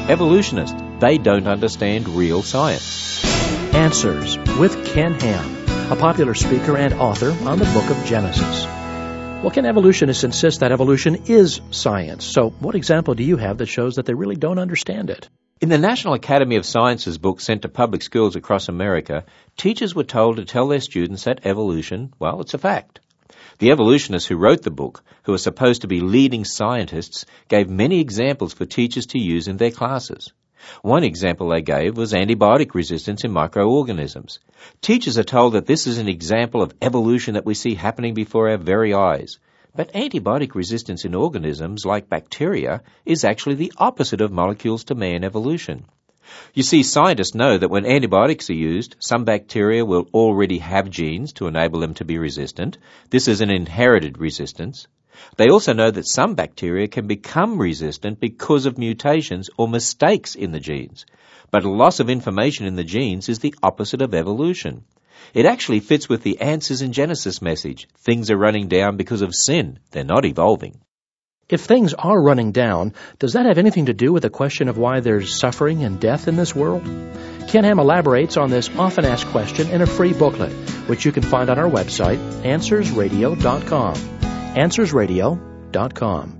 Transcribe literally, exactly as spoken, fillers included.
Evolutionists, they don't understand real science. Answers with Ken Ham, a popular speaker and author on the book of Genesis. Well, Ken, evolutionists insist that evolution is science. So what example do you have that shows that they really don't understand it? In the National Academy of Sciences book sent to public schools across America, teachers were told to tell their students that evolution, well, it's a fact. The evolutionists who wrote the book, who are supposed to be leading scientists, gave many examples for teachers to use in their classes. One example they gave was antibiotic resistance in microorganisms. Teachers are told that this is an example of evolution that we see happening before our very eyes. But antibiotic resistance in organisms like bacteria is actually the opposite of molecules to man evolution. You see, scientists know that when antibiotics are used, some bacteria will already have genes to enable them to be resistant. This is an inherited resistance. They also know that some bacteria can become resistant because of mutations or mistakes in the genes. But a loss of information in the genes is the opposite of evolution. It actually fits with the Answers in Genesis message. Things are running down because of sin. They're not evolving. If things are running down, does that have anything to do with the question of why there's suffering and death in this world? Ken Ham elaborates on this often asked question in a free booklet, which you can find on our website, answers radio dot com. answers radio dot com.